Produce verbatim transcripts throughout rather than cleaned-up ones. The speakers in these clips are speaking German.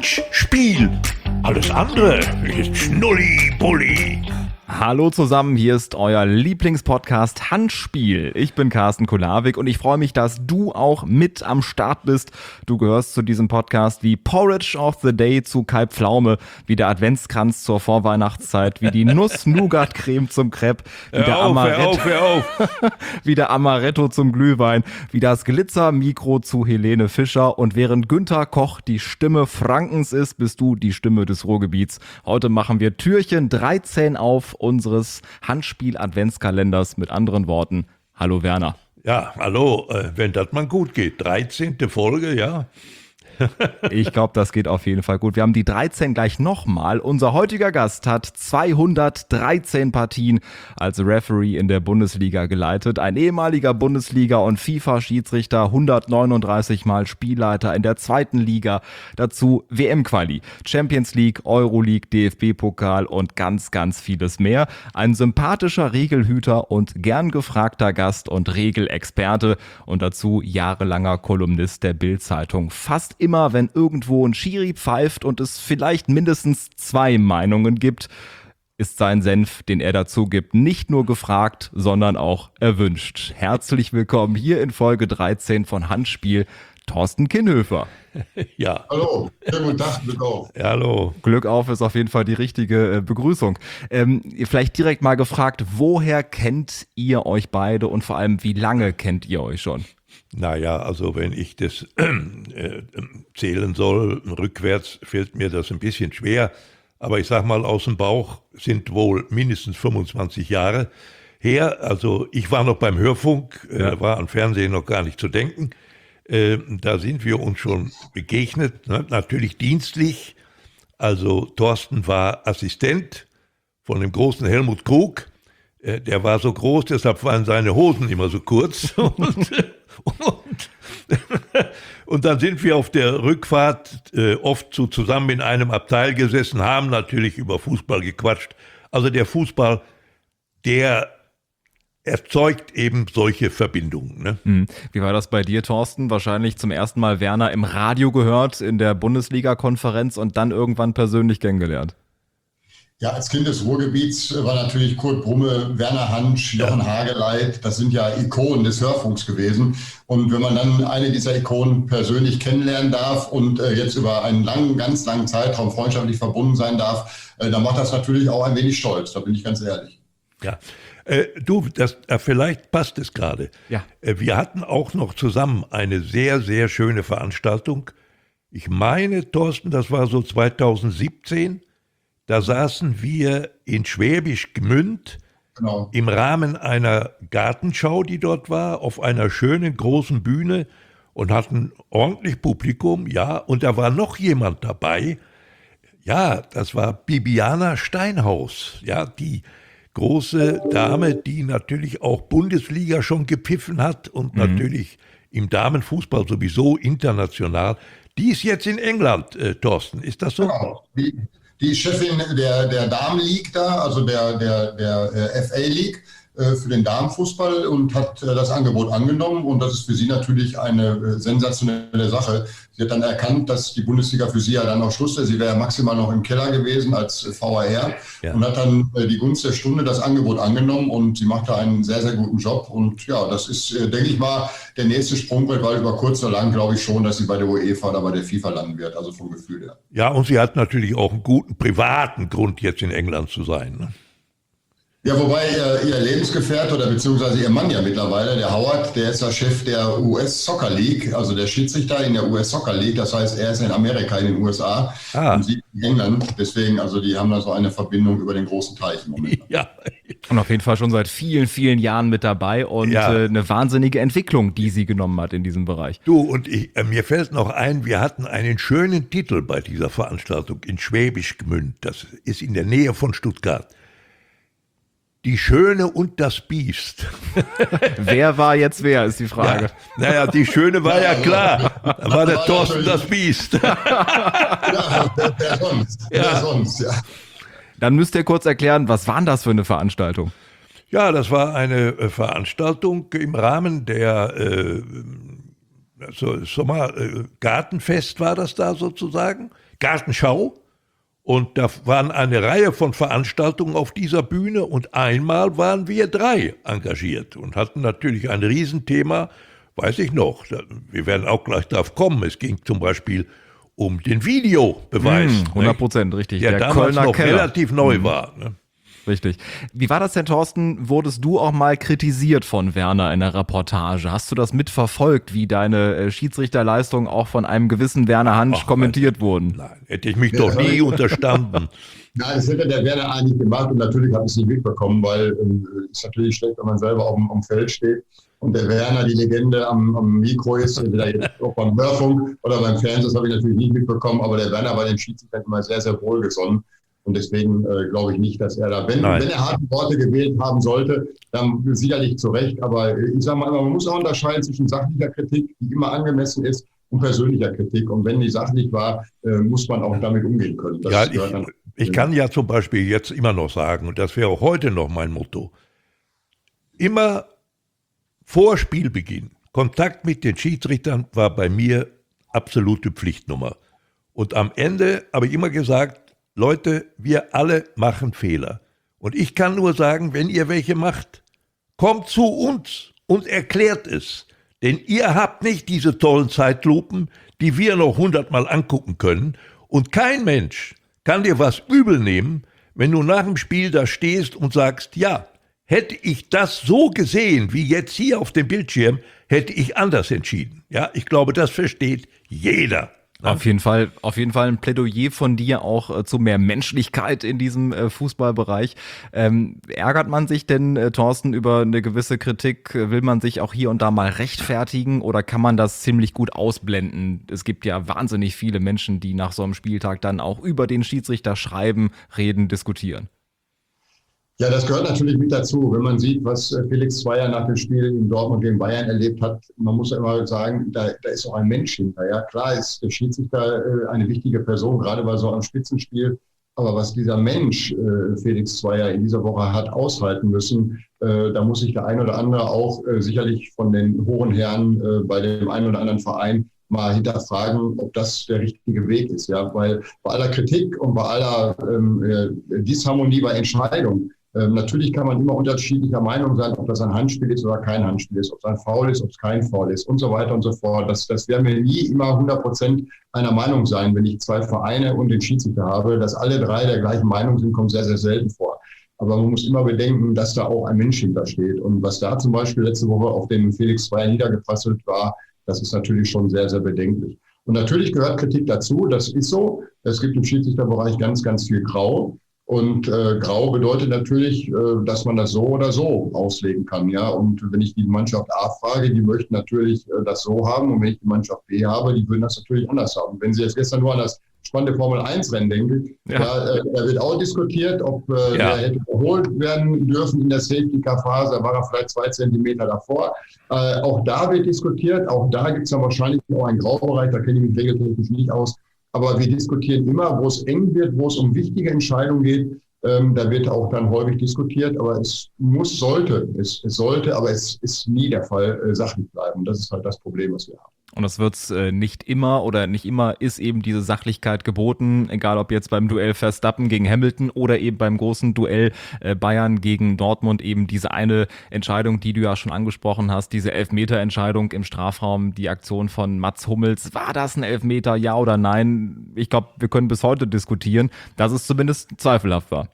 Mensch, Spiel. Alles andere ist Schnulli-Bulli. Hallo zusammen, hier ist euer Lieblingspodcast Handspiel. Ich bin Carsten Kulawik und ich freue mich, dass du auch mit am Start bist. Du gehörst zu diesem Podcast wie Porridge of the Day zu Kai Pflaume, wie der Adventskranz zur Vorweihnachtszeit, wie die Nuss-Nougat-Creme zum Crepe, wie der, auf, Amaretto, auf, auf. wie der Amaretto zum Glühwein, wie das Glitzer-Mikro zu Helene Fischer. Und während Günther Koch die Stimme Frankens ist, bist du die Stimme des Ruhrgebiets. Heute machen wir Türchen dreizehn auf unseres Handspiel-Adventskalenders. Mit anderen Worten, hallo Werner. Ja, hallo, äh, wenn das mal gut geht. dreizehnte Folge, ja. Ich glaube, das geht auf jeden Fall gut. Wir haben die dreizehn gleich nochmal. Unser heutiger Gast hat zweihundertdreizehn Partien als Referee in der Bundesliga geleitet. Ein ehemaliger Bundesliga- und FIFA-Schiedsrichter, hundertneununddreißig Mal Spielleiter in der zweiten Liga. Dazu W M-Quali, Champions League, Euroleague, D F B-Pokal und ganz, ganz vieles mehr. Ein sympathischer Regelhüter und gern gefragter Gast und Regelexperte. Und dazu jahrelanger Kolumnist der Bild-Zeitung. Fast immer, wenn irgendwo ein Schiri pfeift und es vielleicht mindestens zwei Meinungen gibt, ist sein Senf, den er dazu gibt, nicht nur gefragt, sondern auch erwünscht. Herzlich willkommen hier in Folge dreizehn von Handspiel, Thorsten Kinnhöfer. Ja. Hallo, schönen guten Tag, Glück auf. Ja, hallo. Glück auf ist auf jeden Fall die richtige äh, Begrüßung. Ähm, vielleicht direkt mal gefragt, woher kennt ihr euch beide und vor allem, wie lange kennt ihr euch schon? Naja, also wenn ich das äh, zählen soll, rückwärts fällt mir das ein bisschen schwer. Aber ich sag mal, aus dem Bauch sind wohl mindestens fünfundzwanzig Jahre her. Also ich war noch beim Hörfunk, äh, Ja. war an Fernsehen noch gar nicht zu denken. Äh, da sind wir uns schon begegnet, ne? Natürlich dienstlich. Also Thorsten war Assistent von dem großen Helmut Krug. Äh, der war so groß, deshalb waren seine Hosen immer so kurz. Und, und, und dann sind wir auf der Rückfahrt äh, oft so zusammen in einem Abteil gesessen, haben natürlich über Fußball gequatscht. Also der Fußball, der erzeugt eben solche Verbindungen. Ne? Hm. Wie war das bei dir, Thorsten? Wahrscheinlich zum ersten Mal Werner im Radio gehört, in der Bundesliga-Konferenz und dann irgendwann persönlich kennengelernt. Ja, als Kind des Ruhrgebiets war natürlich Kurt Brumme, Werner Hansch, Jochen Hageleit, das sind ja Ikonen des Hörfunks gewesen. Und wenn man dann eine dieser Ikonen persönlich kennenlernen darf und äh, jetzt über einen langen, ganz langen Zeitraum freundschaftlich verbunden sein darf, äh, dann macht das natürlich auch ein wenig stolz, da bin ich ganz ehrlich. Ja, äh, du, das, äh, vielleicht passt es gerade. Ja. Äh, wir hatten auch noch zusammen eine sehr, sehr schöne Veranstaltung. Ich meine, Thorsten, das war so zweitausendsiebzehn. Da saßen wir in Schwäbisch Gmünd Genau. im Rahmen einer Gartenschau, die dort war, auf einer schönen großen Bühne und hatten ordentlich Publikum, ja, und da war noch jemand dabei, ja, das war Bibiana Steinhaus, ja, die große Dame, die natürlich auch Bundesliga schon gepfiffen hat und mhm. natürlich im Damenfußball sowieso international. Die ist jetzt in England, äh, Thorsten, ist das so? Genau. Die, die Chefin der, der Damen League da, also der, der, der äh, F A League äh, für den Damenfußball und hat äh, das Angebot angenommen und das ist für sie natürlich eine äh, sensationelle Sache. Sie hat dann erkannt, dass die Bundesliga für sie ja dann auch Schluss ist. Sie wäre ja maximal noch im Keller gewesen als V A R Ja. und hat dann äh, die Gunst der Stunde das Angebot angenommen und sie macht da einen sehr, sehr guten Job und ja, das ist, äh, denke ich mal, der nächste Sprungbrett, weil über kurz oder lang glaube ich schon, dass sie bei der UEFA oder bei der FIFA landen wird, also vom Gefühl her. Ja, und sie hat natürlich auch einen guten privaten Grund, jetzt in England zu sein. Ne? Ja, wobei äh, ihr Lebensgefährte oder beziehungsweise ihr Mann ja mittlerweile, der Howard, der ist ja Chef der U S Soccer League, also der Schiedsrichter in der U S Soccer League. Das heißt, er ist in Amerika, in den U S A Ah. und sie in England. Deswegen, also die haben da so eine Verbindung über den großen Teich im Moment. Ja. Und auf jeden Fall schon seit vielen, vielen Jahren mit dabei und Ja. äh, eine wahnsinnige Entwicklung, die sie genommen hat in diesem Bereich. Du, und ich, äh, mir fällt noch ein, wir hatten einen schönen Titel bei dieser Veranstaltung in Schwäbisch Gmünd. Das ist in der Nähe von Stuttgart. Die Schöne und das Biest. Wer war jetzt wer, ist die Frage. Ja, naja, die Schöne war ja klar. Da war der Thorsten das Biest. Ja, wer, wer sonst? Ja. Wer sonst, ja. Dann müsst ihr kurz erklären, was war denn das für eine Veranstaltung? Ja, das war eine äh, Veranstaltung im Rahmen der äh, so, so mal, äh, Gartenfest war das da sozusagen, Gartenschau. Und da waren eine Reihe von Veranstaltungen auf dieser Bühne und einmal waren wir drei engagiert und hatten natürlich ein Riesenthema, weiß ich noch, wir werden auch gleich darauf kommen, es ging zum Beispiel um den Videobeweis. Mm, hundert Prozent, richtig. Der, der damals Kölner noch Keller. relativ neu Mm. war. Ne? Richtig. Wie war das denn, Thorsten? Wurdest du auch mal kritisiert von Werner in der Reportage? Hast du das mitverfolgt, wie deine äh, Schiedsrichterleistungen auch von einem gewissen Werner Hansch Ach, kommentiert nein, wurden? Nein, hätte ich mich doch nie unterstanden. Nein, das hätte der Werner eigentlich gemacht und natürlich habe ich es nicht mitbekommen, weil es äh, ist natürlich schlecht, wenn man selber auf dem, auf dem Feld steht und der Werner die Legende am, am Mikro ist, entweder jetzt auch beim Hörfunk oder beim Fernsehen, das habe ich natürlich nicht mitbekommen, aber der Werner war den Schiedsrichtern immer sehr, sehr wohlgesonnen. Und deswegen äh, glaube ich nicht, dass er da, wenn, wenn er harte Worte gewählt haben sollte, dann sicherlich zu Recht. Aber ich sage mal, man muss auch unterscheiden zwischen sachlicher Kritik, die immer angemessen ist, und persönlicher Kritik. Und wenn die sachlich war, äh, muss man auch damit umgehen können. Das Ja, gehört dann, ich, ich kann ja zum Beispiel jetzt immer noch sagen, und das wäre auch heute noch mein Motto, immer vor Spielbeginn, Kontakt mit den Schiedsrichtern war bei mir absolute Pflichtnummer. Und am Ende habe ich immer gesagt, Leute, wir alle machen Fehler. Und ich kann nur sagen, wenn ihr welche macht, kommt zu uns und erklärt es. Denn ihr habt nicht diese tollen Zeitlupen, die wir noch hundertmal angucken können. Und kein Mensch kann dir was übel nehmen, wenn du nach dem Spiel da stehst und sagst, ja, hätte ich das so gesehen, wie jetzt hier auf dem Bildschirm, hätte ich anders entschieden. Ja, ich glaube, das versteht jeder. Auf jeden Fall, auf jeden Fall ein Plädoyer von dir auch äh, zu mehr Menschlichkeit in diesem äh, Fußballbereich. Ähm, ärgert man sich denn, äh, Thorsten, über eine gewisse Kritik? Will man sich auch hier und da mal rechtfertigen oder kann man das ziemlich gut ausblenden? Es gibt ja wahnsinnig viele Menschen, die nach so einem Spieltag dann auch über den Schiedsrichter schreiben, reden, diskutieren. Ja, das gehört natürlich mit dazu. Wenn man sieht, was Felix Zweier nach dem Spiel in Dortmund gegen Bayern erlebt hat, man muss ja immer sagen, da, da ist auch ein Mensch hinter. Ja, klar ist der Schiedsrichter eine wichtige Person, gerade bei so einem Spitzenspiel. Aber was dieser Mensch, Felix Zweier, in dieser Woche hat aushalten müssen, da muss sich der ein oder andere auch sicherlich von den hohen Herren bei dem einen oder anderen Verein mal hinterfragen, ob das der richtige Weg ist. Ja, weil bei aller Kritik und bei aller ähm, Disharmonie bei Entscheidungen, Ähm, natürlich kann man immer unterschiedlicher Meinung sein, ob das ein Handspiel ist oder kein Handspiel ist, ob es ein Foul ist, ob es kein Foul ist und so weiter und so fort. Das, das werden wir nie immer hundert Prozent einer Meinung sein. Wenn ich zwei Vereine und den Schiedsrichter habe, dass alle drei der gleichen Meinung sind, kommt sehr, sehr selten vor. Aber man muss immer bedenken, dass da auch ein Mensch hintersteht. Und was da zum Beispiel letzte Woche auf dem Felix Zweier niedergeprasselt war, das ist natürlich schon sehr, sehr bedenklich. Und natürlich gehört Kritik dazu, das ist so. Es gibt im Schiedsrichterbereich ganz, ganz viel Grau. Und äh, grau bedeutet natürlich, äh, dass man das so oder so auslegen kann. Ja? Und wenn ich die Mannschaft A frage, die möchten natürlich äh, das so haben. Und wenn ich die Mannschaft B habe, die würden das natürlich anders haben. Wenn Sie jetzt gestern nur an das spannende Formel eins Rennen denken, ja. da, äh, da wird auch diskutiert, ob äh, ja. der hätte überholt werden dürfen in der Safety-Car-Phase. Da war er vielleicht zwei Zentimeter davor. Äh, auch da wird diskutiert. Auch da gibt es dann wahrscheinlich auch einen Graubereich. Da kenne ich mich regeltechnisch nicht aus. Aber wir diskutieren immer, wo es eng wird, wo es um wichtige Entscheidungen geht. Ähm, da wird auch dann häufig diskutiert. Aber es muss, sollte, es, es sollte, aber es ist nie der Fall, äh, sachlich bleiben. Das ist halt das Problem, was wir haben. Und das wird's äh, nicht immer oder nicht immer ist eben diese Sachlichkeit geboten, egal ob jetzt beim Duell Verstappen gegen Hamilton oder eben beim großen Duell äh, Bayern gegen Dortmund, eben diese eine Entscheidung, die du ja schon angesprochen hast, diese Elfmeter-Entscheidung im Strafraum, die Aktion von Mats Hummels. War das ein Elfmeter, ja oder nein? Ich glaube, wir können bis heute diskutieren, dass es zumindest zweifelhaft war.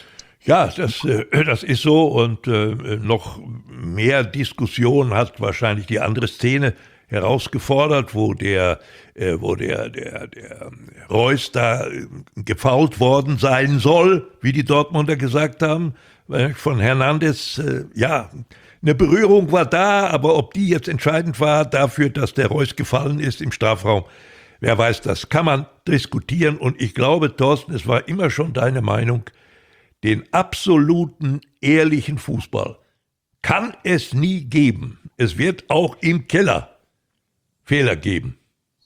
Ja, das, äh, das ist so und äh, noch mehr Diskussion hat wahrscheinlich die andere Szene herausgefordert, wo der, äh, wo der, der, der Reus da äh, gefoult worden sein soll, wie die Dortmunder gesagt haben, äh, von Hernandez. Äh, ja, eine Berührung war da, aber ob die jetzt entscheidend war dafür, dass der Reus gefallen ist im Strafraum, wer weiß, das kann man diskutieren. Und ich glaube, Thorsten, es war immer schon deine Meinung, den absoluten ehrlichen Fußball kann es nie geben. Es wird auch im Keller Fehler geben.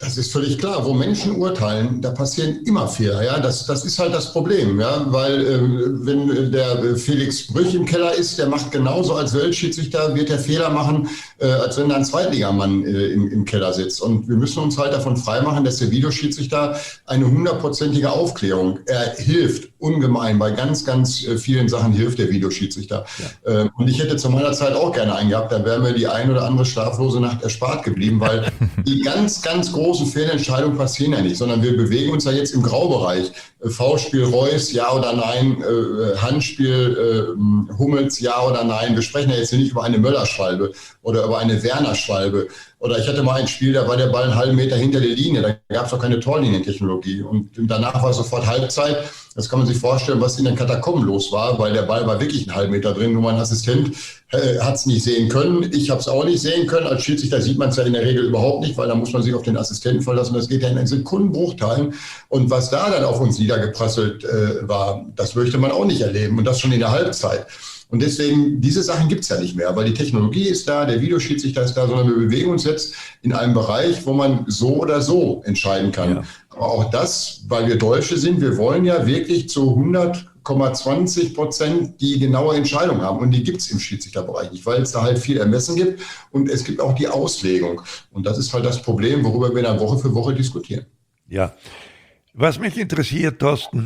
Das ist völlig klar. Wo Menschen urteilen, da passieren immer Fehler. Ja, das, das ist halt das Problem. Ja, weil äh, wenn der Felix Brüch im Keller ist, der macht genauso als Weltschiedsrichter, wird der Fehler machen, äh, als wenn da ein Zweitligamann äh, im, im Keller sitzt. Und wir müssen uns halt davon freimachen, dass der Videoschiedsrichter eine hundertprozentige Aufklärung, er hilft ungemein. Bei ganz, ganz äh, vielen Sachen hilft der Videoschiedsrichter. Ja. Äh, und ich hätte zu meiner Zeit auch gerne einen gehabt, da wäre mir die ein oder andere schlaflose Nacht erspart geblieben, weil die ganz, ganz großen Fehlentscheidungen passieren ja nicht, sondern wir bewegen uns ja jetzt im Graubereich. V-Spiel Reus, ja oder nein, äh, Handspiel äh, Hummels, ja oder nein. Wir sprechen ja jetzt hier nicht über eine Möller-Schwalbe oder über eine Werner-Schwalbe. Oder ich hatte mal ein Spiel, da war der Ball einen halben Meter hinter der Linie, da gab es doch keine Torlinientechnologie. Und danach war sofort Halbzeit. Das kann man sich vorstellen, was in den Katakomben los war, weil der Ball war wirklich einen halben Meter drin. Nur mein Assistent äh, hat es nicht sehen können. Ich habe es auch nicht sehen können. Als Schiedsrichter sieht man es ja in der Regel überhaupt nicht, weil da muss man sich auf den Assistenten verlassen. Das geht ja in einen Sekundenbruchteilen. Und was da dann auf uns niedergeprasselt äh, war, das möchte man auch nicht erleben. Und das schon in der Halbzeit. Und deswegen, diese Sachen gibt es ja nicht mehr, weil die Technologie ist da, der Videoschiedsrichter ist da, sondern wir bewegen uns jetzt in einem Bereich, wo man so oder so entscheiden kann. Ja. Aber auch das, weil wir Deutsche sind, wir wollen ja wirklich zu hundert Komma zwanzig Prozent die genaue Entscheidung haben. Und die gibt es im Schiedsrichterbereich nicht, weil es da halt viel Ermessen gibt und es gibt auch die Auslegung. Und das ist halt das Problem, worüber wir dann Woche für Woche diskutieren. Ja, was mich interessiert, Thorsten,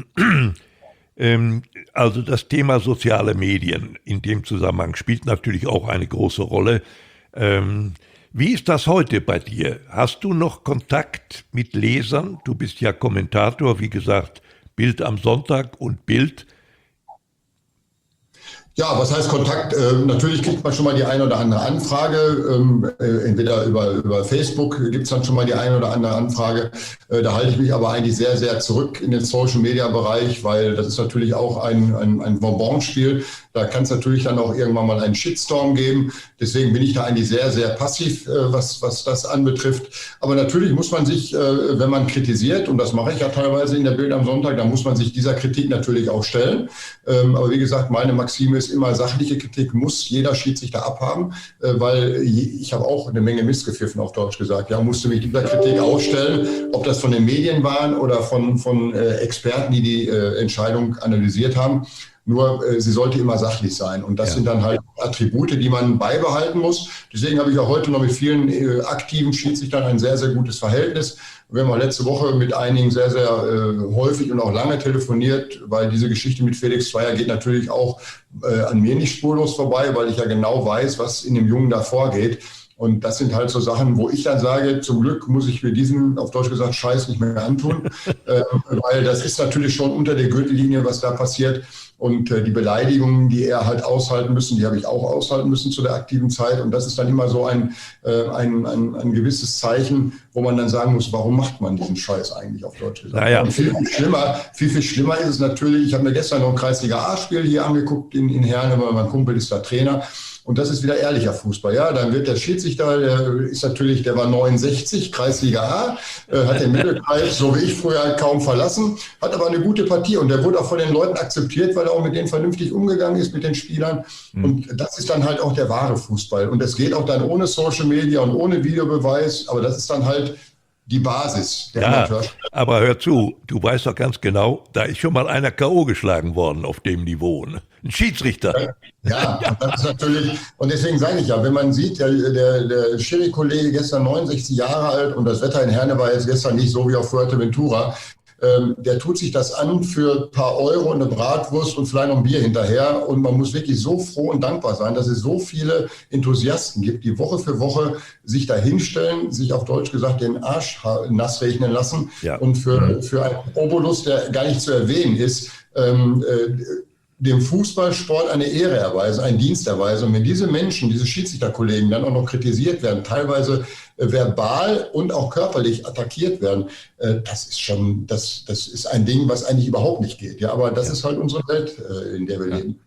also das Thema soziale Medien in dem Zusammenhang spielt natürlich auch eine große Rolle. Wie ist das heute bei dir? Hast du noch Kontakt mit Lesern? Du bist ja Kommentator, wie gesagt, Bild am Sonntag und Bild. Ja, was heißt Kontakt? Ähm, natürlich kriegt man schon mal die eine oder andere Anfrage. Ähm, äh, entweder über, über Facebook gibt es dann schon mal die eine oder andere Anfrage. Äh, da halte ich mich aber eigentlich sehr, sehr zurück in den Social-Media-Bereich, weil das ist natürlich auch ein, ein, ein Bonbonspiel. Da kann es natürlich dann auch irgendwann mal einen Shitstorm geben. Deswegen bin ich da eigentlich sehr, sehr passiv, äh, was, was das anbetrifft. Aber natürlich muss man sich, äh, wenn man kritisiert, und das mache ich ja teilweise in der Bild am Sonntag, dann muss man sich dieser Kritik natürlich auch stellen. Ähm, aber wie gesagt, meine Maxime ist immer, sachliche Kritik muss jeder Schiedsrichter abhaben, äh, weil ich habe auch eine Menge Mist gepfiffen, auf Deutsch gesagt. Ja, musste mich dieser Kritik ausstellen, ob das von den Medien waren oder von, von äh, Experten, die die äh, Entscheidung analysiert haben. Nur äh, sie sollte immer sachlich sein. Und das ja. sind dann halt Attribute, die man beibehalten muss. Deswegen habe ich auch heute noch mit vielen äh, aktiven Schiedsrichtern ein sehr, sehr gutes Verhältnis. Wir haben auch letzte Woche mit einigen sehr, sehr äh, häufig und auch lange telefoniert, weil diese Geschichte mit Felix Zweier geht natürlich auch äh, an mir nicht spurlos vorbei, weil ich ja genau weiß, was in dem Jungen da vorgeht. Und das sind halt so Sachen, wo ich dann sage, zum Glück muss ich mir diesen, auf Deutsch gesagt, Scheiß nicht mehr antun, äh, weil das ist natürlich schon unter der Gürtellinie, was da passiert. Und äh, die Beleidigungen, die er halt aushalten müssen, die habe ich auch aushalten müssen zu der aktiven Zeit. Und das ist dann immer so ein, äh, ein, ein, ein gewisses Zeichen, wo man dann sagen muss, warum macht man diesen Scheiß eigentlich, auf Deutsch gesagt. Naja. Und viel, viel schlimmer, viel, viel schlimmer ist es natürlich, ich habe mir gestern noch ein Kreisliga-A-Spiel hier angeguckt in, in Herne, weil mein Kumpel ist da Trainer. Und das ist wieder ehrlicher Fußball. Ja, dann wird der Schiedsrichter, der ist natürlich, der war neunundsechzig, Kreisliga A, äh, hat den Mittelkreis, so wie ich früher, halt kaum verlassen, hat aber eine gute Partie und der wurde auch von den Leuten akzeptiert, weil er auch mit denen vernünftig umgegangen ist, mit den Spielern. Mhm. Und das ist dann halt auch der wahre Fußball. Und das geht auch dann ohne Social Media und ohne Videobeweis, aber das ist dann halt die Basis der Ja, Amateursport. aber hör zu, du weißt doch ganz genau, da ist schon mal einer K O geschlagen worden auf dem Niveau. Ne? Ein Schiedsrichter. Ja, ja, das ist natürlich, und deswegen sage ich ja, wenn man sieht, der, der, der Schiri-Kollege gestern neunundsechzig Jahre alt und das Wetter in Herne war jetzt gestern nicht so wie auf Fuerteventura, ähm, der tut sich das an für ein paar Euro, eine Bratwurst und vielleicht noch ein Bier hinterher. Und man muss wirklich so froh und dankbar sein, dass es so viele Enthusiasten gibt, die Woche für Woche sich da hinstellen, sich auf Deutsch gesagt den Arsch nass regnen lassen. Ja. Und für, für einen Obolus, der gar nicht zu erwähnen ist, ähm, äh, dem Fußballsport eine Ehre erweisen, einen Dienst erweisen. Und wenn diese Menschen, diese Schiedsrichterkollegen dann auch noch kritisiert werden, teilweise äh, verbal und auch körperlich attackiert werden, äh, das ist schon, das, das ist ein Ding, was eigentlich überhaupt nicht geht. Ja, aber das ja. ist halt unsere Welt, äh, in der wir ja. leben.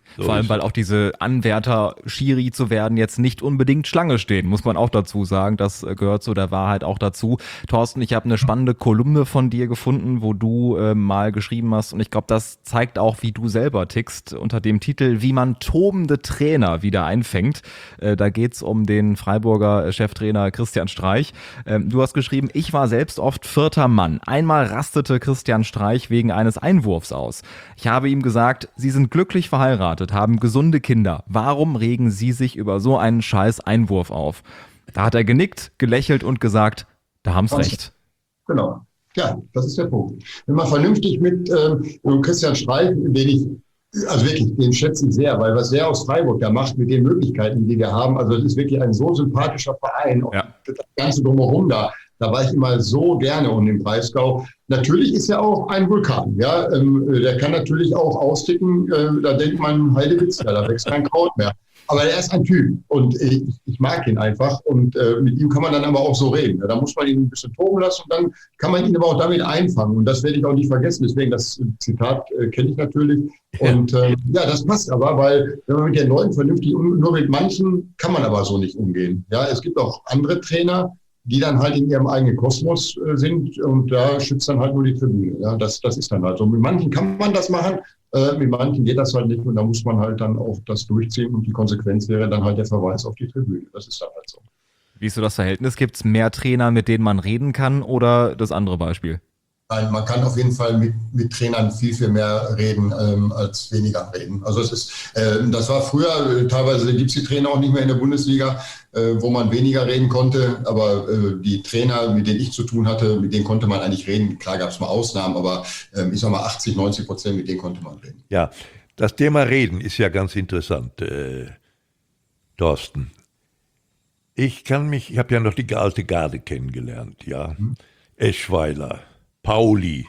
So Vor allem, ist weil es. auch diese Anwärter, Schiri zu werden, jetzt nicht unbedingt Schlange stehen, muss man auch dazu sagen. Das äh, gehört zu der Wahrheit auch dazu. Thorsten, ich habe eine spannende Kolumne von dir gefunden, wo du äh, mal geschrieben hast, und ich glaube, das zeigt auch, wie du selber tickst, unter dem Titel "Wie man tobende Trainer wieder einfängt". Äh, da geht's um den Freiburger Cheftrainer Christian Streich. Ähm, du hast geschrieben: "Ich war selbst oft vierter Mann. Einmal rastete Christian Streich wegen eines Einwurfs aus. Ich habe ihm gesagt, Sie sind glücklich verheiratet, haben gesunde Kinder. Warum regen Sie sich über so einen scheiß Einwurf auf?" Da hat er genickt, gelächelt und gesagt: "Da haben's recht." Genau. Ja, das ist der Punkt. Wenn man vernünftig mit ähm, Christian Streich, den ich, also wirklich, den schätze ich sehr, weil was der aus Freiburg da macht mit den Möglichkeiten, die wir haben, also das ist wirklich ein so sympathischer Verein. Und Ja. das Ganze drumherum da, da war ich immer so gerne um den Breisgau. Natürlich ist er auch ein Vulkan, ja. Ähm, der kann natürlich auch austicken, äh, da denkt man, Heidewitzka, da wächst kein Kraut mehr. Aber er ist ein Typ und ich, ich mag ihn einfach und äh, mit ihm kann man dann aber auch so reden. Ja, da muss man ihn ein bisschen toben lassen und dann kann man ihn aber auch damit einfangen und das werde ich auch nicht vergessen. Deswegen das Zitat äh, kenne ich natürlich und äh, ja, das passt aber, weil wenn man mit den Leuten vernünftig um, nur mit manchen kann man aber so nicht umgehen. Ja, es gibt auch andere Trainer, die dann halt in ihrem eigenen Kosmos äh, sind und da schützt dann halt nur die Tribüne. Ja, das, das ist dann halt so. Mit manchen kann man das machen, äh, mit manchen geht das halt nicht und da muss man halt dann auch das durchziehen und die Konsequenz wäre dann halt der Verweis auf die Tribüne. Das ist dann halt so. Wie ist so das Verhältnis? Gibt's mehr Trainer, mit denen man reden kann, oder das andere Beispiel? Nein, man kann auf jeden Fall mit, mit Trainern viel, viel mehr reden ähm, als weniger reden. Also es ist, äh, das war früher, äh, teilweise gibt es die Trainer auch nicht mehr in der Bundesliga, äh, wo man weniger reden konnte. Aber äh, die Trainer, mit denen ich zu tun hatte, mit denen konnte man eigentlich reden. Klar gab es mal Ausnahmen, aber äh, ich sag mal achtzig, neunzig Prozent, mit denen konnte man reden. Ja, das Thema Reden ist ja ganz interessant, äh, Thorsten. Ich kann mich, ich habe ja noch die alte Garde kennengelernt, ja. Mhm. Eschweiler, Pauli,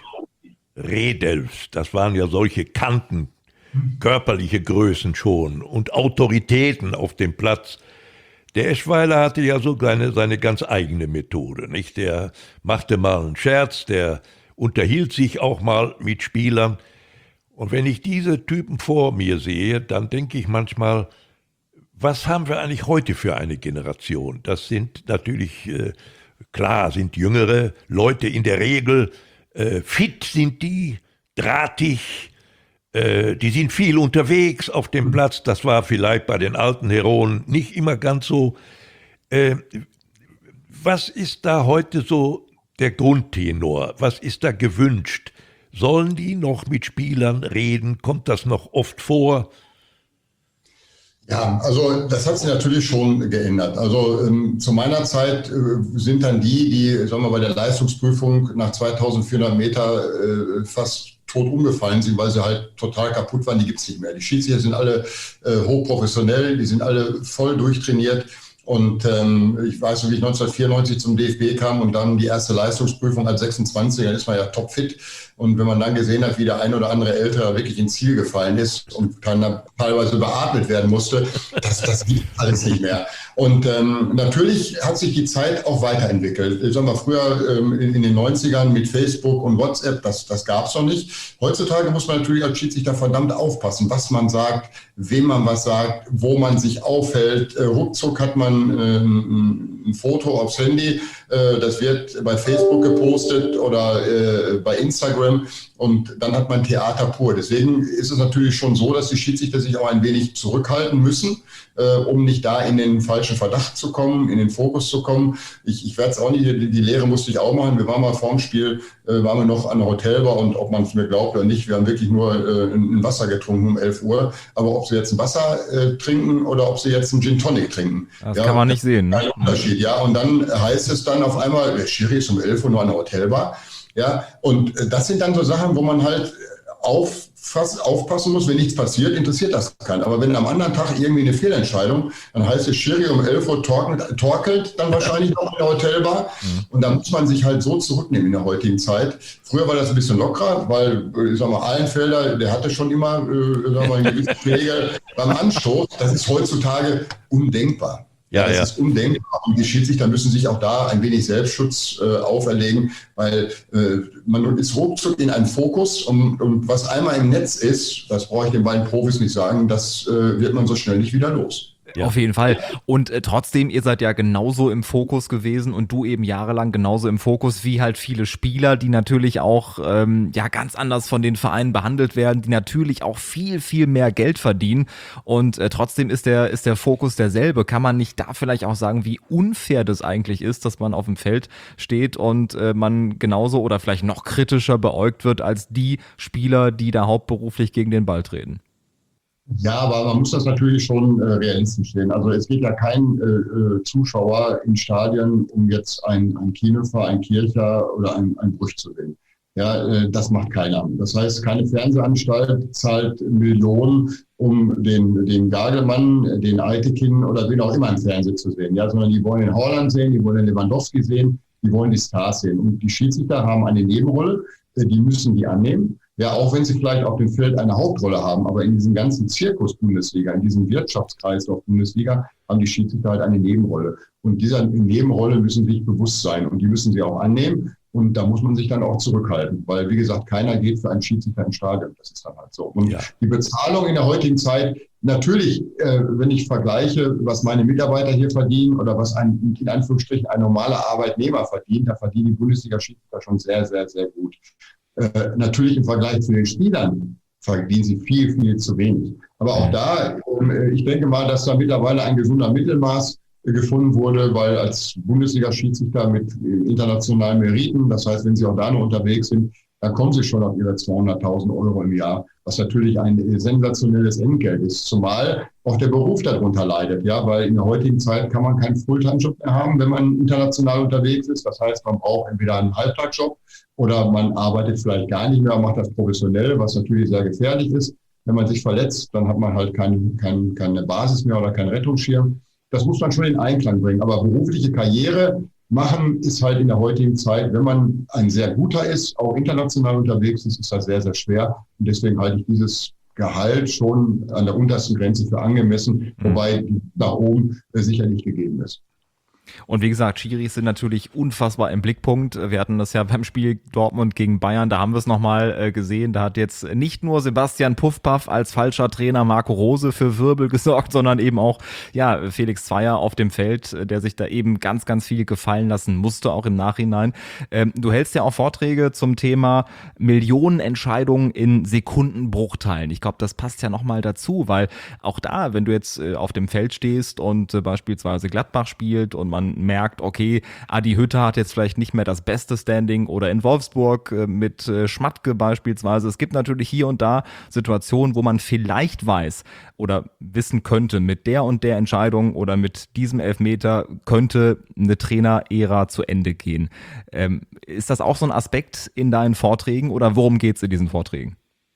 Redels, das waren ja solche Kanten, körperliche Größen schon und Autoritäten auf dem Platz. Der Eschweiler hatte ja so seine, seine ganz eigene Methode, nicht? Der machte mal einen Scherz, der unterhielt sich auch mal mit Spielern. Und wenn ich diese Typen vor mir sehe, dann denke ich manchmal, was haben wir eigentlich heute für eine Generation? Das sind natürlich, äh, klar, sind jüngere Leute in der Regel, äh, fit sind die, drahtig, äh, die sind viel unterwegs auf dem Platz. Das war vielleicht bei den alten Heroen nicht immer ganz so. Äh, was ist da heute so der Grundtenor? Was ist da gewünscht? Sollen die noch mit Spielern reden? Kommt das noch oft vor? Ja, also das hat sich natürlich schon geändert. Also ähm, zu meiner Zeit äh, sind dann die, die, sagen wir mal, bei der Leistungsprüfung nach zweitausendvierhundert Meter äh, fast tot umgefallen sind, weil sie halt total kaputt waren, die gibt's nicht mehr. Die Schiedsrichter sind alle äh, hochprofessionell, die sind alle voll durchtrainiert. Und ähm, ich weiß, wie ich neunzehnhundertvierundneunzig zum D F B kam und dann die erste Leistungsprüfung als sechsundzwanziger, dann ist man ja topfit. Und wenn man dann gesehen hat, wie der ein oder andere Ältere wirklich ins Ziel gefallen ist und dann teilweise beatmet werden musste, das, das gibt alles nicht mehr. Und ähm, natürlich hat sich die Zeit auch weiterentwickelt. Ich sag mal, früher ähm, in, in den neunzigern mit Facebook und WhatsApp, das, das gab es noch nicht. Heutzutage muss man natürlich als Schiedsrichter verdammt aufpassen, was man sagt, wem man was sagt, wo man sich aufhält. Äh, ruckzuck hat man äh, ein, ein Foto aufs Handy, äh, das wird bei Facebook gepostet oder äh, bei Instagram. Und dann hat man Theater pur. Deswegen ist es natürlich schon so, dass die Schiedsrichter sich auch ein wenig zurückhalten müssen, äh, um nicht da in den falschen Verdacht zu kommen, in den Fokus zu kommen. Ich, ich werde es auch nicht, die, die Lehre musste ich auch machen. Wir waren mal vor dem Spiel, äh, waren wir noch an der Hotelbar und ob man es mir glaubt oder nicht, wir haben wirklich nur äh, ein Wasser getrunken um elf Uhr. Aber ob sie jetzt ein Wasser äh, trinken oder ob sie jetzt einen Gin Tonic trinken. Das ja, kann man nicht sehen. Ne? Kein Unterschied, ja. Und dann heißt es dann auf einmal, der Schiri ist um elf Uhr nur an der Hotelbar. Ja, und das sind dann so Sachen, wo man halt aufpass, aufpassen muss, wenn nichts passiert, interessiert das keinen. Aber wenn am anderen Tag irgendwie eine Fehlentscheidung, dann heißt es, Schiri um elf Uhr torkelt, torkelt dann wahrscheinlich noch in der Hotelbar. Mhm. Und da muss man sich halt so zurücknehmen in der heutigen Zeit. Früher war das ein bisschen lockerer, weil, ich sag mal, Ahlenfelder, der hatte schon immer, äh, sag mal, eine gewisse Regel beim Anstoß. Das ist heutzutage undenkbar. Ja, das ja. ist undenkbar. Und die Schiedsrichter müssen sich auch da ein wenig Selbstschutz äh, auferlegen, weil äh, man ist ruckzuck in einem Fokus und, und was einmal im Netz ist, das brauche ich den beiden Profis nicht sagen, das äh, wird man so schnell nicht wieder los. Ja. Auf jeden Fall. Und äh, trotzdem, ihr seid ja genauso im Fokus gewesen und du eben jahrelang genauso im Fokus wie halt viele Spieler, die natürlich auch ähm, ja ganz anders von den Vereinen behandelt werden, die natürlich auch viel, viel mehr Geld verdienen. Und äh, trotzdem ist der, ist der Fokus derselbe. Kann man nicht da vielleicht auch sagen, wie unfair das eigentlich ist, dass man auf dem Feld steht und äh, man genauso oder vielleicht noch kritischer beäugt wird als die Spieler, die da hauptberuflich gegen den Ball treten? Ja, aber man muss das natürlich schon äh, realistisch sehen. Also es geht ja kein äh, Zuschauer in Stadien, um jetzt ein, ein Kienefer, ein Kircher oder ein, ein Brüch zu sehen. Ja, äh, das macht keiner. Das heißt, keine Fernsehanstalt zahlt Millionen, um den, den Gagelmann, den Eitekin oder wen auch immer im Fernsehen zu sehen. Ja, sondern die wollen den Haaland sehen, die wollen den Lewandowski sehen, die wollen die Stars sehen. Und die Schiedsrichter haben eine Nebenrolle, äh, die müssen die annehmen. Ja, auch wenn sie vielleicht auf dem Feld eine Hauptrolle haben, aber in diesem ganzen Zirkus-Bundesliga, in diesem Wirtschaftskreislauf Bundesliga, haben die Schiedsrichter halt eine Nebenrolle. Und dieser Nebenrolle müssen sich bewusst sein und die müssen sie auch annehmen. Und da muss man sich dann auch zurückhalten, weil, wie gesagt, keiner geht für einen Schiedsrichter ins Stadion. Das ist dann halt so. Und ja. Die Bezahlung in der heutigen Zeit, natürlich, äh, wenn ich vergleiche, was meine Mitarbeiter hier verdienen oder was ein, in Anführungsstrichen, ein normaler Arbeitnehmer verdient, da verdienen die Bundesliga-Schiedsrichter schon sehr, sehr, sehr gut. Äh, natürlich im Vergleich zu den Spielern verdienen sie viel, viel zu wenig. Aber auch da, äh, ich denke mal, dass da mittlerweile ein gesunder Mittelmaß äh, gefunden wurde, weil als Bundesliga-Schiedsrichter mit äh, internationalen Meriten, das heißt, wenn sie auch da noch unterwegs sind, dann kommen sie schon auf ihre zweihunderttausend Euro im Jahr, was natürlich ein äh, sensationelles Entgelt ist. Zumal auch der Beruf darunter leidet, ja, weil in der heutigen Zeit kann man keinen Fulltime-Job mehr haben, wenn man international unterwegs ist. Das heißt, man braucht entweder einen Halbtagsjob oder man arbeitet vielleicht gar nicht mehr und macht das professionell, was natürlich sehr gefährlich ist. Wenn man sich verletzt, dann hat man halt kein, kein, keine Basis mehr oder keinen Rettungsschirm. Das muss man schon in Einklang bringen. Aber berufliche Karriere machen ist halt in der heutigen Zeit, wenn man ein sehr guter ist, auch international unterwegs ist, ist das sehr, sehr schwer. Und deswegen halte ich dieses Gehalt schon an der untersten Grenze für angemessen, wobei nach oben äh, sicherlich gegeben ist. Und wie gesagt, Schiris sind natürlich unfassbar im Blickpunkt. Wir hatten das ja beim Spiel Dortmund gegen Bayern, da haben wir es nochmal äh, gesehen. Da hat jetzt nicht nur Sebastian Puffpaff als falscher Trainer Marco Rose für Wirbel gesorgt, sondern eben auch ja Felix Zweier auf dem Feld, der sich da eben ganz, ganz viel gefallen lassen musste, auch im Nachhinein. Ähm, du hältst ja auch Vorträge zum Thema Millionenentscheidungen in Sekundenbruchteilen. Ich glaube, das passt ja nochmal dazu, weil auch da, wenn du jetzt äh, auf dem Feld stehst und äh, beispielsweise Gladbach spielt und man merkt, okay, Adi Hütter hat jetzt vielleicht nicht mehr das beste Standing oder in Wolfsburg äh, mit äh, Schmatke beispielsweise. Es gibt natürlich hier und da Situationen, wo man vielleicht weiß oder wissen könnte, mit der und der Entscheidung oder mit diesem Elfmeter könnte eine Trainer-Ära zu Ende gehen. Ähm, ist das auch so ein Aspekt in deinen Vorträgen oder worum geht es in diesen Vorträgen?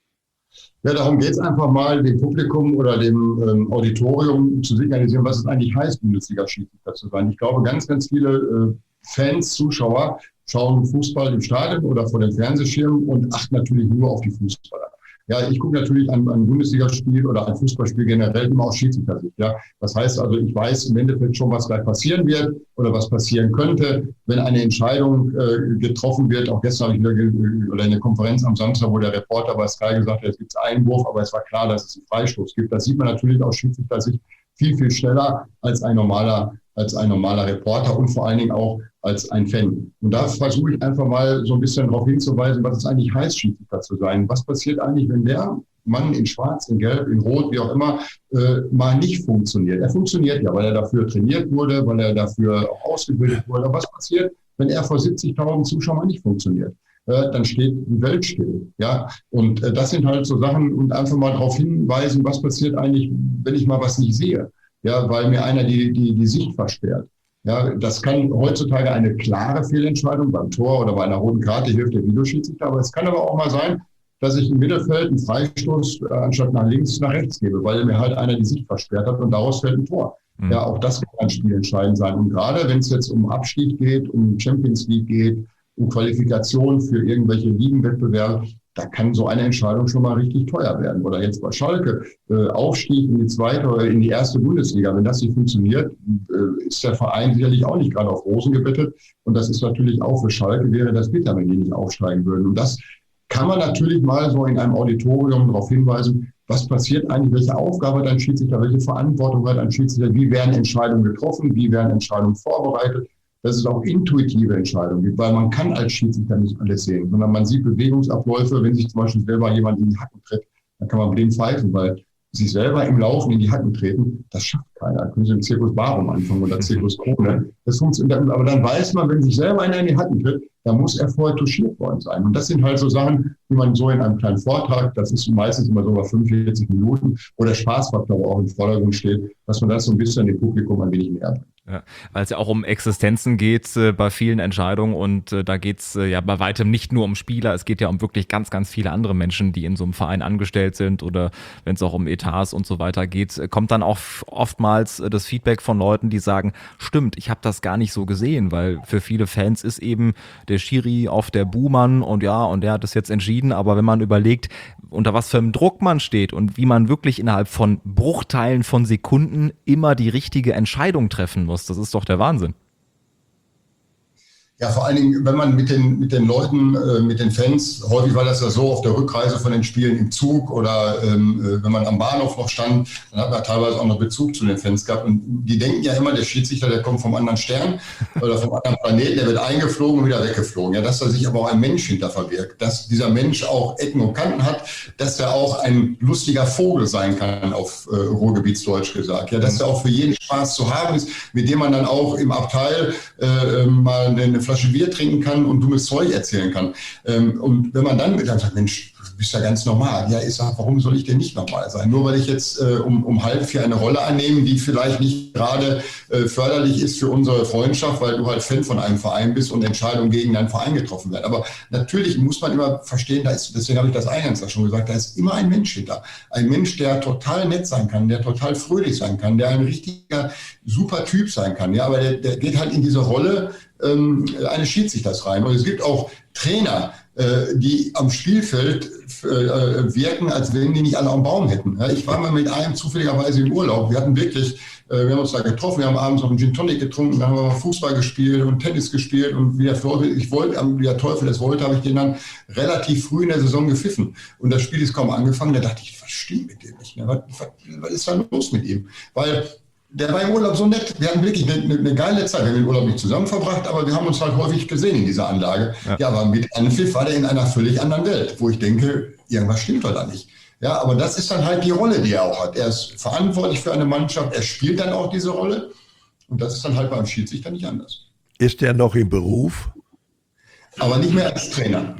Ja, darum geht es einfach mal, dem Publikum oder dem ähm, Auditorium zu signalisieren, was es eigentlich heißt, Bundesliga-Schiedsrichter zu sein. Ich glaube, ganz, ganz viele äh, Fans, Zuschauer schauen Fußball im Stadion oder vor dem Fernsehschirm und achten natürlich nur auf die Fußballer. Ja, ich gucke natürlich an ein Bundesligaspiel oder ein Fußballspiel generell immer aus Schiedsrichtersicht. Ja, das heißt also, ich weiß im Endeffekt schon, was gleich passieren wird oder was passieren könnte, wenn eine Entscheidung äh, getroffen wird. Auch gestern habe ich wieder oder in der Konferenz am Samstag, wo der Reporter bei Sky gesagt hat, es gibt einen Einwurf, aber es war klar, dass es einen Freistoß gibt. Das sieht man natürlich aus Schiedsrichtersicht viel, viel schneller als ein normaler, als ein normaler Reporter und vor allen Dingen auch als ein Fan. Und da versuche ich einfach mal so ein bisschen darauf hinzuweisen, was es eigentlich heißt, Schiedsrichter zu sein. Was passiert eigentlich, wenn der Mann in Schwarz, in Gelb, in Rot, wie auch immer, äh, mal nicht funktioniert? Er funktioniert ja, weil er dafür trainiert wurde, weil er dafür auch ausgebildet wurde. Aber was passiert, wenn er vor siebzigtausend Zuschauern nicht funktioniert? Äh, dann steht die Welt still. Ja? Und äh, das sind halt so Sachen und einfach mal darauf hinweisen, was passiert eigentlich, wenn ich mal was nicht sehe. Ja, weil mir einer die, die, die Sicht versperrt. Ja, das kann heutzutage eine klare Fehlentscheidung beim Tor oder bei einer roten Karte hilft der Videoschiedsrichter. Aber es kann aber auch mal sein, dass ich im Mittelfeld einen Freistoß äh, anstatt nach links nach rechts gebe, weil mir halt einer die Sicht versperrt hat und daraus fällt ein Tor. Mhm. Ja, auch das kann ein Spiel entscheidend sein. Und gerade wenn es jetzt um Abstieg geht, um Champions League geht, um Qualifikation für irgendwelche Ligenwettbewerbe, da kann so eine Entscheidung schon mal richtig teuer werden. Oder jetzt bei Schalke, äh, Aufstieg in die zweite oder in die erste Bundesliga. Wenn das nicht funktioniert, äh, ist der Verein sicherlich auch nicht gerade auf Rosen gebettet. Und das ist natürlich auch für Schalke, wäre das bitter, wenn die nicht aufsteigen würden. Und das kann man natürlich mal so in einem Auditorium darauf hinweisen, was passiert eigentlich, welche Aufgabe hat ein Schiedsrichter, welche Verantwortung hat ein Schiedsrichter, wie werden Entscheidungen getroffen, wie werden Entscheidungen vorbereitet. Dass es auch intuitive Entscheidungen gibt, weil man kann als Schiedsrichter nicht alles sehen, sondern man sieht Bewegungsabläufe, wenn sich zum Beispiel selber jemand in die Hacken tritt, dann kann man mit dem pfeifen, weil sich selber im Laufen in die Hacken treten, das schafft keiner. Da können Sie im Zirkus Barum anfangen oder Zirkus Krone. Das funktioniert, aber dann weiß man, wenn sich selber einer in die Hacken tritt, dann muss er vorher touchiert worden sein. Und das sind halt so Sachen, die man so in einem kleinen Vortrag, das ist meistens immer so bei fünfundvierzig Minuten, wo der Spaßfaktor auch im Vordergrund steht, dass man das so ein bisschen dem Publikum ein wenig näher bringt. Ja, weil es ja auch um Existenzen geht äh, bei vielen Entscheidungen und äh, da geht es äh, ja bei weitem nicht nur um Spieler, es geht ja um wirklich ganz, ganz viele andere Menschen, die in so einem Verein angestellt sind oder wenn es auch um Etats und so weiter geht, äh, kommt dann auch oftmals äh, das Feedback von Leuten, die sagen, stimmt, ich habe das gar nicht so gesehen, weil für viele Fans ist eben der Schiri auf der Buhmann und ja, und der hat das jetzt entschieden, aber wenn man überlegt, unter was für einem Druck man steht und wie man wirklich innerhalb von Bruchteilen von Sekunden immer die richtige Entscheidung treffen muss, das ist doch der Wahnsinn. Ja, vor allen Dingen, wenn man mit den, mit den Leuten, äh, mit den Fans, häufig war das ja so auf der Rückreise von den Spielen im Zug oder ähm, wenn man am Bahnhof noch stand, dann hat man teilweise auch noch Bezug zu den Fans gehabt. Und die denken ja immer, der Schiedsrichter, der kommt vom anderen Stern oder vom anderen Planeten, der wird eingeflogen und wieder weggeflogen. Ja, dass da sich aber auch ein Mensch hinter verbirgt, dass dieser Mensch auch Ecken und Kanten hat, dass er auch ein lustiger Vogel sein kann, auf äh, Ruhrgebietsdeutsch gesagt. Ja, dass er auch für jeden Spaß zu haben ist, mit dem man dann auch im Abteil äh, mal eine Flasche Bier trinken kann und dummes Zeug erzählen kann. Ähm, und wenn man dann mit einem sagt, Mensch, du bist ja ganz normal. Ja, ich sage, warum soll ich denn nicht normal sein? Nur weil ich jetzt äh, um, um halb vier eine Rolle annehme, die vielleicht nicht gerade äh, förderlich ist für unsere Freundschaft, weil du halt Fan von einem Verein bist und Entscheidungen gegen deinen Verein getroffen werden. Aber natürlich muss man immer verstehen, da ist, deswegen habe ich das eingangs ja schon gesagt, da ist immer ein Mensch hinter. Ein Mensch, der total nett sein kann, der total fröhlich sein kann, der ein richtiger, super Typ sein kann. Ja, aber der, der geht halt in diese Rolle ähm, eines Schiedsrichters rein. Und es gibt auch Trainer, äh, die am Spielfeld äh, wirken, als wenn die nicht alle am Baum hätten. Ja, ich war mal mit einem zufälligerweise im Urlaub. Wir hatten wirklich, äh, wir haben uns da getroffen, wir haben abends noch einen Gin Tonic getrunken, dann haben wir Fußball gespielt und Tennis gespielt und wie der Teufel, ich wollte, wie der Teufel es wollte, habe ich den dann relativ früh in der Saison gepfiffen. Und das Spiel ist kaum angefangen, da dachte ich, was stimmt mit dem nicht mehr? Was, was, was ist da los mit ihm? Weil der war im Urlaub so nett. Wir hatten wirklich eine, eine geile Zeit. Wir haben den Urlaub nicht zusammen verbracht, aber wir haben uns halt häufig gesehen in dieser Anlage. Ja, ja, aber mit Anpfiff war der in einer völlig anderen Welt, wo ich denke, irgendwas stimmt da nicht. Ja, aber das ist dann halt die Rolle, die er auch hat. Er ist verantwortlich für eine Mannschaft, er spielt dann auch diese Rolle. Und das ist dann halt beim Schiedsrichter nicht anders. Ist er noch im Beruf? Aber nicht mehr als Trainer.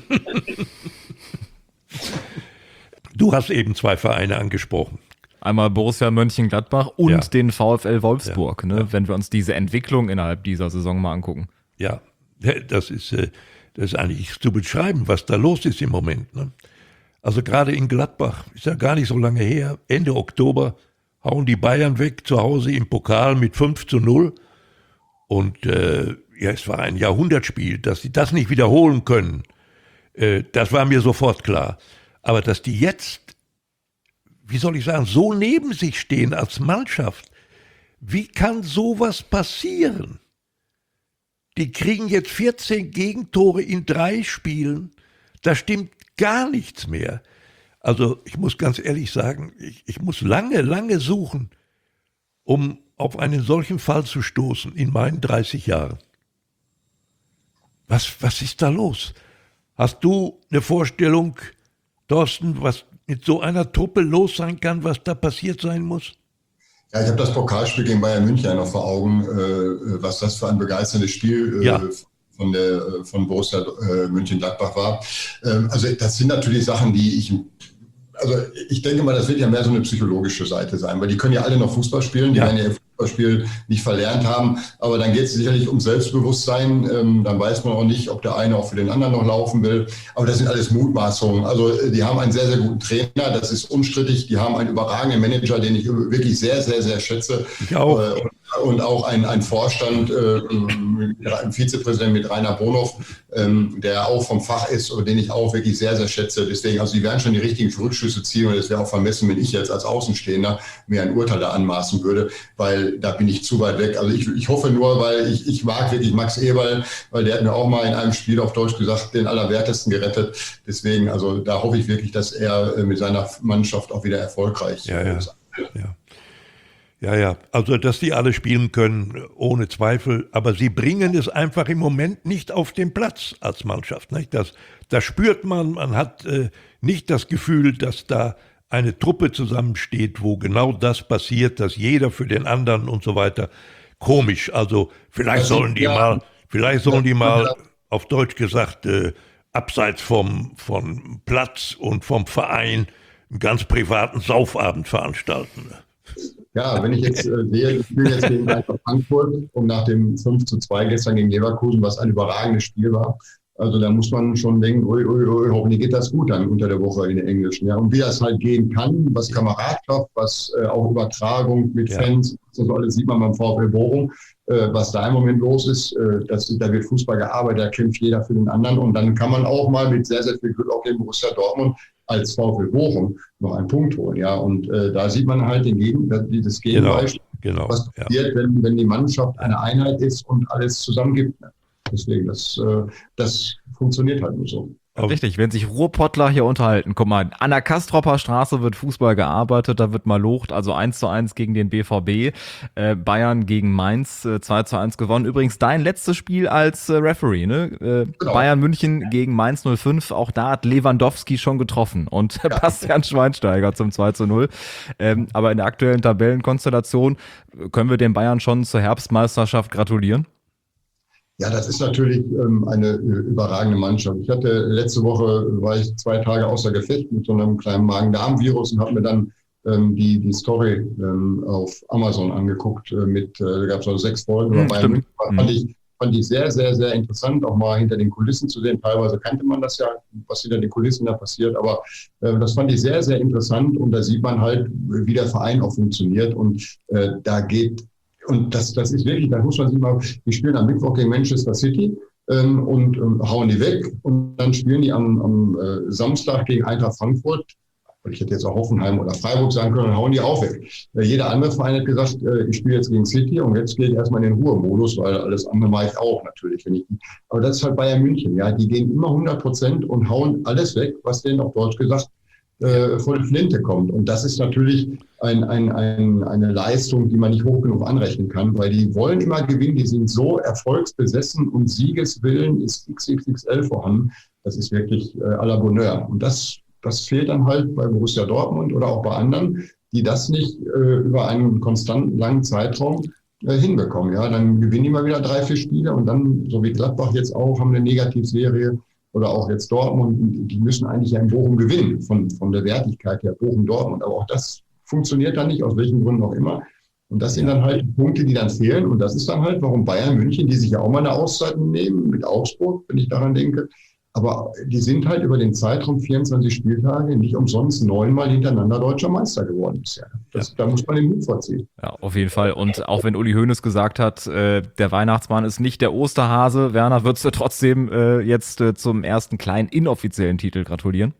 Du hast eben zwei Vereine angesprochen. Einmal Borussia Mönchengladbach und ja. den VfL Wolfsburg, ja. ne? Ja. Wenn wir uns diese Entwicklung innerhalb dieser Saison mal angucken. Ja, das ist, das ist eigentlich zu beschreiben, was da los ist im Moment. Ne? Also gerade in Gladbach, ist ja gar nicht so lange her, Ende Oktober hauen die Bayern weg, zu Hause im Pokal mit fünf zu null. Und äh, ja, es war ein Jahrhundertspiel, dass sie das nicht wiederholen können. Äh, das war mir sofort klar. Aber dass die jetzt, wie soll ich sagen, so neben sich stehen als Mannschaft. Wie kann sowas passieren? Die kriegen jetzt vierzehn Gegentore in drei Spielen. Da stimmt gar nichts mehr. Also ich muss ganz ehrlich sagen, ich, ich muss lange, lange suchen, um auf einen solchen Fall zu stoßen in meinen dreißig Jahren. Was, was ist da los? Hast du eine Vorstellung, Thorsten, was mit so einer Truppe los sein kann, was da passiert sein muss? Ja, ich habe das Pokalspiel gegen Bayern München ja noch vor Augen, äh, was das für ein begeisterndes Spiel äh, ja. von, der, von Borussia äh, Mönchengladbach war. Ähm, also das sind natürlich Sachen, die ich, also ich denke mal, das wird ja mehr so eine psychologische Seite sein, weil die können ja alle noch Fußball spielen, die ja. werden ja Fußballspiel nicht verlernt haben, aber dann geht es sicherlich um Selbstbewusstsein, ähm, dann weiß man auch nicht, ob der eine auch für den anderen noch laufen will, aber das sind alles Mutmaßungen. Also die haben einen sehr, sehr guten Trainer, das ist unstrittig, die haben einen überragenden Manager, den ich wirklich sehr, sehr, sehr schätze. Ich auch. Äh, und auch ein, ein Vorstand, äh, ein Vizepräsident mit Rainer Bonhoff, ähm, der auch vom Fach ist und den ich auch wirklich sehr, sehr schätze. Deswegen, also die werden schon die richtigen Rückschlüsse ziehen und es wäre auch vermessen, wenn ich jetzt als Außenstehender mir ein Urteil da anmaßen würde, weil da bin ich zu weit weg. Also ich, ich hoffe nur, weil ich, ich mag wirklich Max Eberl, weil der hat mir auch mal in einem Spiel auf Deutsch gesagt, den Allerwertesten gerettet. Deswegen, also da hoffe ich wirklich, dass er mit seiner Mannschaft auch wieder erfolgreich ja, ja. ist. Ja. Ja, ja, also dass die alle spielen können, ohne Zweifel, aber sie bringen es einfach im Moment nicht auf den Platz als Mannschaft. Nicht? Das, das spürt man, man hat äh, nicht das Gefühl, dass da eine Truppe zusammensteht, wo genau das passiert, dass jeder für den anderen und so weiter. Komisch, also vielleicht sollen die mal, vielleicht sollen die mal, auf Deutsch gesagt, äh, abseits vom, vom Platz und vom Verein einen ganz privaten Saufabend veranstalten. Ja, wenn ich jetzt äh, sehe, ich spiele jetzt gegen Eintracht Frankfurt und nach dem fünf zu zwei gestern gegen Leverkusen, was ein überragendes Spiel war. Also da muss man schon denken, ui, ui, ui, hoffentlich geht das gut dann unter der Woche in den Englischen. Ja. Und wie das halt gehen kann, was Kameradschaft, was äh, auch Übertragung mit ja. Fans, das alles sieht man beim VfL Bochum, äh, was da im Moment los ist. Äh, das, da wird Fußball gearbeitet, da kämpft jeder für den anderen. Und dann kann man auch mal mit sehr, sehr viel Glück auch den Borussia Dortmund als VfL Bochum noch einen Punkt holen. Ja. Und äh, da sieht man halt den Gegen, das Gegenbeispiel, genau, genau, was passiert, ja. wenn, wenn die Mannschaft eine Einheit ist und alles zusammen gibt. Ne? Deswegen, das, äh, das funktioniert halt nur so. Richtig, wenn sich Ruhrpottler hier unterhalten, guck mal, an der Kastropper Straße wird Fußball gearbeitet, da wird mal locht, also eins zu eins gegen den B V B, äh, Bayern gegen Mainz, äh, zwei zu eins gewonnen. Übrigens dein letztes Spiel als äh, Referee, ne? Äh, genau. Bayern München gegen Mainz null fünf, auch da hat Lewandowski schon getroffen und ja. Bastian Schweinsteiger zum zwei zu null. Ähm, aber in der aktuellen Tabellenkonstellation können wir den Bayern schon zur Herbstmeisterschaft gratulieren? Ja, das ist natürlich ähm, eine äh, überragende Mannschaft. Ich hatte letzte Woche, war ich zwei Tage außer Gefecht mit so einem kleinen Magen-Darm-Virus und habe mir dann ähm, die, die Story ähm, auf Amazon angeguckt. Äh, mit, äh, da gab es also sechs Folgen. Mhm, Bayern München. Fand ich, fand ich sehr, sehr, sehr interessant, auch mal hinter den Kulissen zu sehen. Teilweise kannte man das ja, was hinter den Kulissen da passiert. Aber äh, das fand ich sehr, sehr interessant. Und da sieht man halt, wie der Verein auch funktioniert. Und äh, da geht Und das, das ist wirklich, da muss man sich mal, die spielen am Mittwoch gegen Manchester City ähm, und ähm, hauen die weg. Und dann spielen die am, am äh, Samstag gegen Eintracht Frankfurt. Ich hätte jetzt auch Hoffenheim oder Freiburg sagen können, dann hauen die auch weg. Äh, jeder andere Verein hat gesagt, äh, ich spiele jetzt gegen City und jetzt gehe ich erstmal in den Ruhemodus, weil alles andere mache ich auch natürlich. Wenn ich, aber das ist halt Bayern München. Ja, die gehen immer hundert Prozent und hauen alles weg, was denen auf Deutsch gesagt äh, vor die Flinte kommt. Und das ist natürlich ein, ein, ein, eine Leistung, die man nicht hoch genug anrechnen kann, weil die wollen immer gewinnen, die sind so erfolgsbesessen und Siegeswillen ist X X X L vorhanden. Das ist wirklich äh, à la Bonheur. Und das, das fehlt dann halt bei Borussia Dortmund oder auch bei anderen, die das nicht äh, über einen konstanten langen Zeitraum äh, hinbekommen. Ja, dann gewinnen die mal wieder drei, vier Spiele und dann, so wie Gladbach jetzt auch, haben eine Negativserie. Oder auch jetzt Dortmund, die müssen eigentlich ja in Bochum gewinnen, von, von der Wertigkeit her, Bochum-Dortmund. Aber auch das funktioniert dann nicht, aus welchen Gründen auch immer. Und das sind dann halt Punkte, die dann fehlen. Und das ist dann halt, warum Bayern München, die sich ja auch mal eine Auszeit nehmen, mit Augsburg, wenn ich daran denke. Aber die sind halt über den Zeitraum vierundzwanzig Spieltage nicht umsonst neunmal hintereinander deutscher Meister geworden bisher. Das, ja. Da muss man den Mut vorziehen. Ja, auf jeden Fall. Und auch wenn Uli Hoeneß gesagt hat, äh, der Weihnachtsmann ist nicht der Osterhase, Werner, würdest du trotzdem äh, jetzt äh, zum ersten kleinen inoffiziellen Titel gratulieren?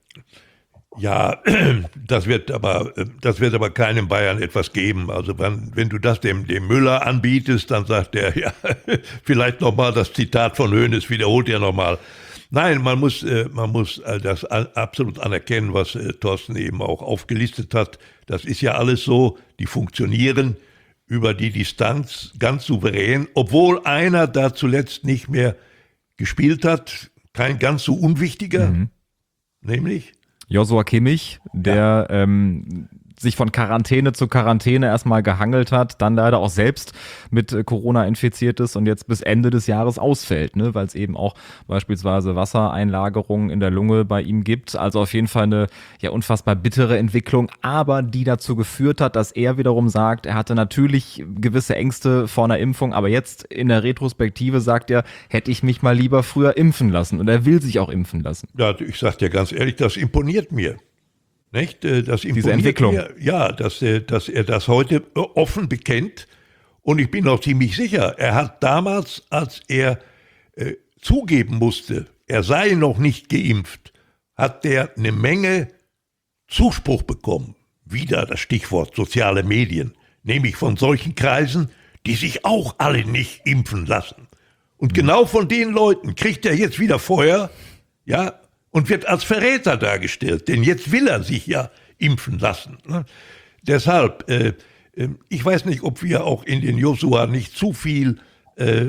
Ja, das wird aber, das wird aber keinem Bayern etwas geben. Also wenn, wenn du das dem, dem Müller anbietest, dann sagt er, ja, vielleicht nochmal das Zitat von Hoeneß, wiederholt er nochmal. Nein, man muss, man muss das absolut anerkennen, was Thorsten eben auch aufgelistet hat. Das ist ja alles so, die funktionieren über die Distanz ganz souverän, obwohl einer da zuletzt nicht mehr gespielt hat, kein ganz so unwichtiger, mhm. nämlich Joshua Kimmich, der ja. ähm, sich von Quarantäne zu Quarantäne erstmal gehangelt hat, dann leider auch selbst mit Corona infiziert ist und jetzt bis Ende des Jahres ausfällt, ne, weil es eben auch beispielsweise Wassereinlagerungen in der Lunge bei ihm gibt. Also auf jeden Fall eine ja unfassbar bittere Entwicklung, aber die dazu geführt hat, dass er wiederum sagt, er hatte natürlich gewisse Ängste vor einer Impfung, aber jetzt in der Retrospektive sagt er, hätte ich mich mal lieber früher impfen lassen und er will sich auch impfen lassen. Ja, ich sag dir ganz ehrlich, das imponiert mir. Nicht? Das Diese Entwicklung. Mir, ja, dass er, dass er das heute offen bekennt Und ich bin auch ziemlich sicher, er hat damals, als er äh, zugeben musste, er sei noch nicht geimpft, hat der eine Menge Zuspruch bekommen. Wieder das Stichwort soziale Medien, nämlich von solchen Kreisen, die sich auch alle nicht impfen lassen. Und genau von den Leuten kriegt er jetzt wieder Feuer, ja, und wird als Verräter dargestellt, denn jetzt will er sich ja impfen lassen. Ne? Deshalb, äh, äh, ich weiß nicht, ob wir auch in den Joshua nicht zu viel äh,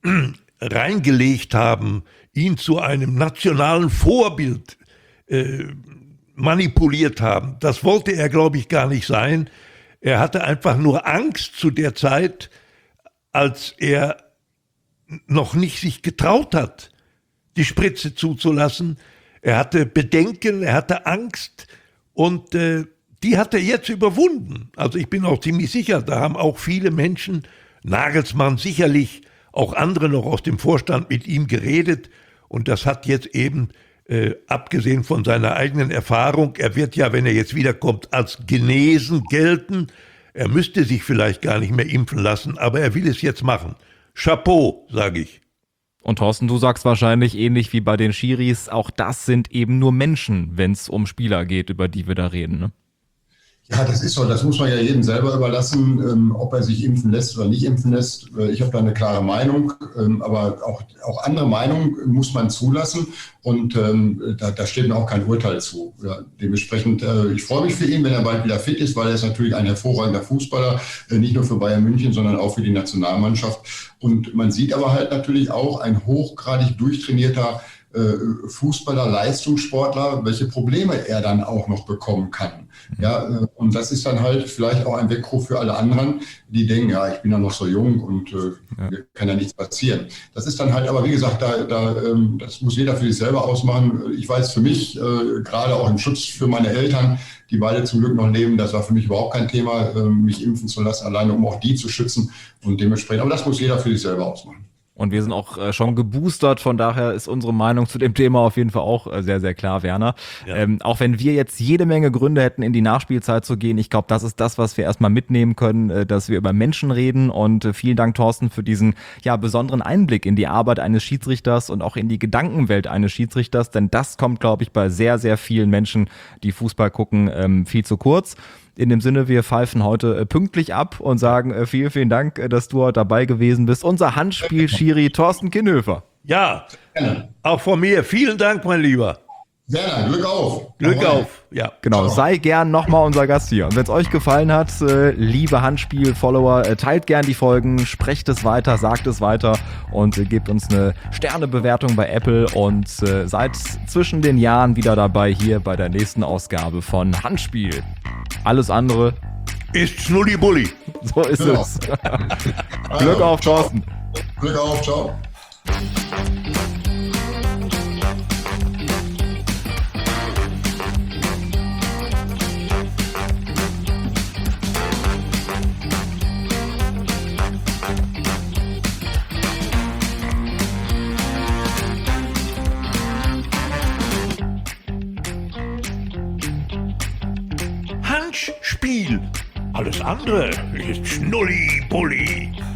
reingelegt haben, ihn zu einem nationalen Vorbild äh, manipuliert haben. Das wollte er, glaube ich, gar nicht sein. Er hatte einfach nur Angst zu der Zeit, als er noch nicht sich getraut hat, die Spritze zuzulassen. Er hatte Bedenken, er hatte Angst und äh, die hat er jetzt überwunden. Also ich bin auch ziemlich sicher, da haben auch viele Menschen, Nagelsmann sicherlich, auch andere noch aus dem Vorstand mit ihm geredet und das hat jetzt eben, äh, abgesehen von seiner eigenen Erfahrung, er wird ja, wenn er jetzt wiederkommt, als genesen gelten. Er müsste sich vielleicht gar nicht mehr impfen lassen, aber er will es jetzt machen. Chapeau, sage ich. Und Thorsten, du sagst wahrscheinlich ähnlich wie bei den Schiris, auch das sind eben nur Menschen, wenn es um Spieler geht, über die wir da reden, ne? Ja, das ist so. Das muss man ja jedem selber überlassen, ähm, ob er sich impfen lässt oder nicht impfen lässt. Äh, ich habe da eine klare Meinung, ähm, aber auch, auch andere Meinungen muss man zulassen und ähm, da, da steht mir auch kein Urteil zu. Ja, dementsprechend, äh, ich freue mich für ihn, wenn er bald wieder fit ist, weil er ist natürlich ein hervorragender Fußballer, äh, nicht nur für Bayern München, sondern auch für die Nationalmannschaft. Und man sieht aber halt natürlich auch ein hochgradig durchtrainierter Fußballer, Leistungssportler, welche Probleme er dann auch noch bekommen kann. Ja, und das ist dann halt vielleicht auch ein Weckruf für alle anderen, die denken, ja, ich bin ja noch so jung und äh, ja. kann ja nichts passieren. Das ist dann halt, aber wie gesagt, da, da, ähm, das muss jeder für sich selber ausmachen. Ich weiß für mich, äh, gerade auch im Schutz für meine Eltern, die beide zum Glück noch leben, das war für mich überhaupt kein Thema, äh, mich impfen zu lassen, alleine um auch die zu schützen und dementsprechend, aber das muss jeder für sich selber ausmachen. Und wir sind auch äh, schon geboostert, von daher ist unsere Meinung zu dem Thema auf jeden Fall auch äh, sehr, sehr klar, Werner. Ja. Ähm, auch wenn wir jetzt jede Menge Gründe hätten, in die Nachspielzeit zu gehen, ich glaube, das ist das, was wir erstmal mitnehmen können, äh, dass wir über Menschen reden und äh, vielen Dank, Thorsten, für diesen ja besonderen Einblick in die Arbeit eines Schiedsrichters und auch in die Gedankenwelt eines Schiedsrichters, denn das kommt, glaube ich, bei sehr, sehr vielen Menschen, die Fußball gucken, ähm, viel zu kurz. In dem Sinne, wir pfeifen heute äh, pünktlich ab und sagen äh, vielen, vielen Dank, äh, dass du heute dabei gewesen bist. Unser Handspiel-Schiri Thorsten Kienhöfer. Ja, ja, auch von mir. Vielen Dank, mein Lieber. Werner, Glück auf. Glück auf, auf. Ja. Genau, ciao. Sei gern nochmal unser Gast hier. Und wenn es euch gefallen hat, äh, liebe Handspiel-Follower, äh, teilt gern die Folgen, sprecht es weiter, sagt es weiter und äh, gebt uns eine Sternebewertung bei Apple und äh, seid zwischen den Jahren wieder dabei hier bei der nächsten Ausgabe von Handspiel. Alles andere ist Schnulli-Bulli. So ist genau. es. Glück auf, Thorsten. Glück auf, ciao. Spiel. Alles andere ist Schnulli-Bulli.